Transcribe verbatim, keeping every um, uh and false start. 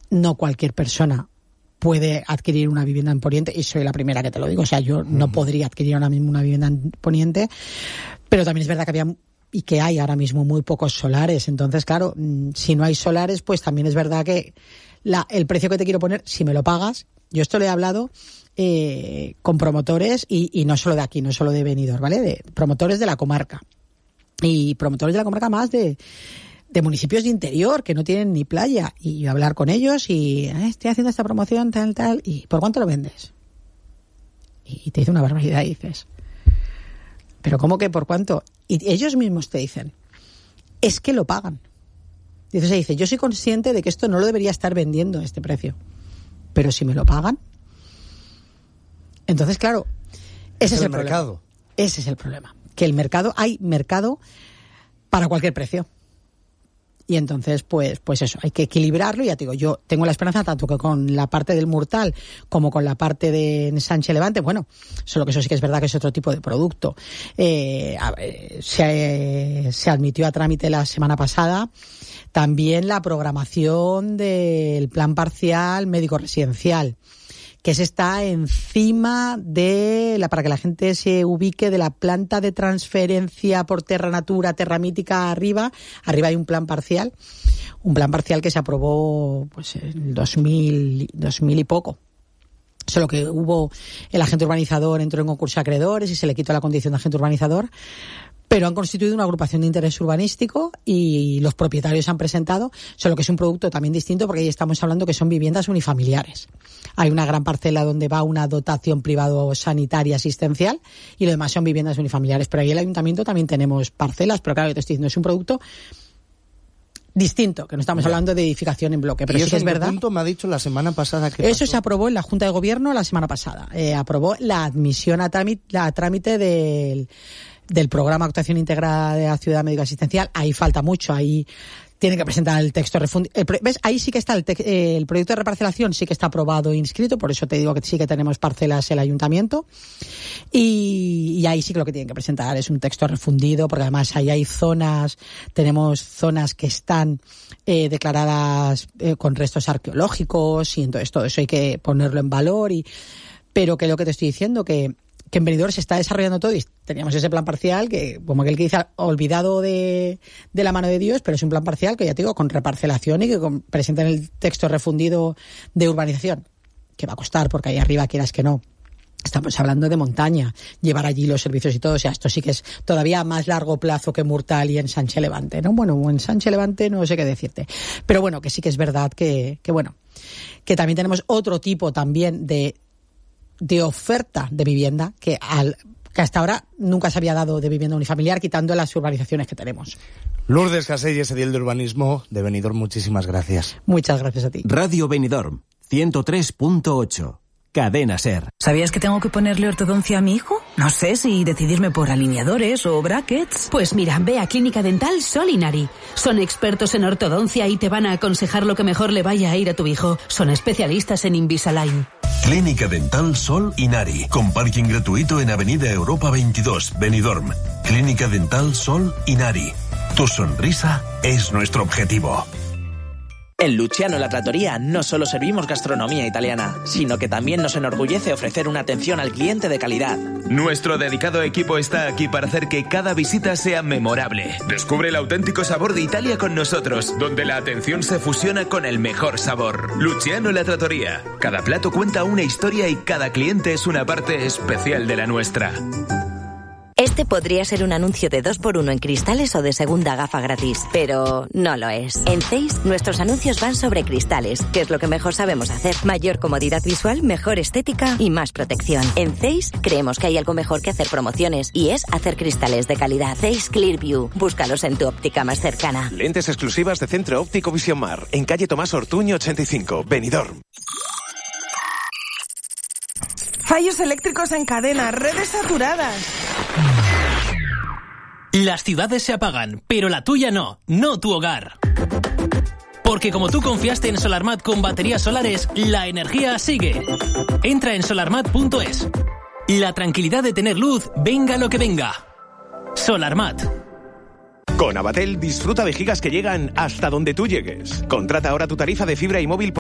no cualquier persona puede adquirir una vivienda en Poniente, y soy la primera que te lo digo. O sea, yo no podría adquirir ahora mismo una vivienda en Poniente, pero también es verdad que había y que hay ahora mismo muy pocos solares. Entonces, claro, si no hay solares, pues también es verdad que la, el precio que te quiero poner, si me lo pagas, yo esto le he hablado eh, con promotores y, y no solo de aquí, no solo de Benidorm, ¿vale? De promotores de la comarca. Y promotores de la comarca más de... de municipios de interior que no tienen ni playa, y yo hablar con ellos y eh, estoy haciendo esta promoción tal tal, y ¿por cuánto lo vendes? Y te dice una barbaridad y dices, pero ¿cómo que por cuánto? Y ellos mismos te dicen, es que lo pagan. Dices, dice, yo soy consciente de que esto no lo debería estar vendiendo a este precio, pero si me lo pagan. Entonces, claro, ese es, es el, el mercado. Problema. Ese es el problema, que el mercado, hay mercado para cualquier precio. Y entonces, pues, pues eso, hay que equilibrarlo. Y ya te digo, yo tengo la esperanza tanto que con la parte del Murtal como con la parte de Ensanche Levante, bueno, solo que eso sí que es verdad que es otro tipo de producto. Eh, a ver, se, se admitió a trámite la semana pasada también la programación del plan parcial médico residencial, que se está encima de la, para que la gente se ubique, de la planta de transferencia por Terra Natura, Terra Mítica arriba. Arriba hay un plan parcial, un plan parcial que se aprobó pues en dos mil, dos mil y poco. Solo que hubo, el agente urbanizador entró en concurso de acreedores y se le quitó la condición de agente urbanizador. Pero han constituido una agrupación de interés urbanístico y los propietarios han presentado, solo que es un producto también distinto porque ahí estamos hablando que son viviendas unifamiliares. Hay una gran parcela donde va una dotación privado sanitaria asistencial y lo demás son viviendas unifamiliares. Pero ahí el ayuntamiento también tenemos parcelas, pero claro, yo te estoy diciendo, es un producto distinto, que no estamos ya hablando de edificación en bloque. Pero ¿Y sí eso que es en qué verdad. punto me ha dicho la semana pasada que Eso pasó? Se aprobó en la Junta de Gobierno la semana pasada. Eh, aprobó la admisión a trámite, a trámite del... del programa de actuación integrada de la ciudad médico asistencial. Ahí falta mucho, ahí tienen que presentar el texto refundido. ¿Ves? Ahí sí que está el, te- eh, el proyecto de reparcelación, sí que está aprobado e inscrito, por eso te digo que sí que tenemos parcelas el ayuntamiento, y, y ahí sí que lo que tienen que presentar es un texto refundido, porque además ahí hay zonas, tenemos zonas que están eh, declaradas eh, con restos arqueológicos, y entonces todo eso hay que ponerlo en valor, y pero que lo que te estoy diciendo, que que en Benidorm se está desarrollando todo y teníamos ese plan parcial que, como aquel que dice, olvidado de, de la mano de Dios, pero es un plan parcial que ya te digo, con reparcelación y que con, presentan el texto refundido de urbanización, que va a costar porque ahí arriba quieras que no. Estamos hablando de montaña, llevar allí los servicios y todo, o sea, esto sí que es todavía a más largo plazo que Murtal y Ensanche Levante, ¿no? Bueno, en Ensanche Levante no sé qué decirte, pero bueno, que sí que es verdad que, que bueno, que también tenemos otro tipo también de de oferta de vivienda que, al, que hasta ahora nunca se había dado de vivienda unifamiliar, quitando las urbanizaciones que tenemos. Lourdes Caselles, edil de urbanismo de Benidorm, muchísimas gracias. Muchas gracias a ti. Radio Benidorm, ciento tres punto ocho. Cadena Ser. ¿Sabías que tengo que ponerle ortodoncia a mi hijo? No sé si decidirme por alineadores o brackets. Pues mira, ve a Clínica Dental Sol Inari. Son expertos en ortodoncia y te van a aconsejar lo que mejor le vaya a ir a tu hijo. Son especialistas en Invisalign. Clínica Dental Sol Inari, con parking gratuito en Avenida Europa veintidós, Benidorm. Clínica Dental Sol Inari. Tu sonrisa es nuestro objetivo. En Luciano La Trattoria no solo servimos gastronomía italiana, sino que también nos enorgullece ofrecer una atención al cliente de calidad. Nuestro dedicado equipo está aquí para hacer que cada visita sea memorable. Descubre el auténtico sabor de Italia con nosotros, donde la atención se fusiona con el mejor sabor. Luciano La Trattoria. Cada plato cuenta una historia y cada cliente es una parte especial de la nuestra. Este podría ser un anuncio de dos por uno en cristales o de segunda gafa gratis, pero no lo es. En Zeiss, nuestros anuncios van sobre cristales, que es lo que mejor sabemos hacer. Mayor comodidad visual, mejor estética y más protección. En Zeiss, creemos que hay algo mejor que hacer promociones, y es hacer cristales de calidad. Zeiss Clearview. Búscalos en tu óptica más cercana. Lentes exclusivas de Centro Óptico Visión Mar, en calle Tomás Ortuño ochenta y cinco, Benidorm. Fallos eléctricos en cadena, redes saturadas. Las ciudades se apagan, pero la tuya no, no tu hogar. Porque como tú confiaste en Solarmat con baterías solares, la energía sigue. Entra en solarmat punto es. La tranquilidad de tener luz, venga lo que venga. Solarmat. Con Abatel disfruta de gigas que llegan hasta donde tú llegues. Contrata ahora tu tarifa de fibra y móvil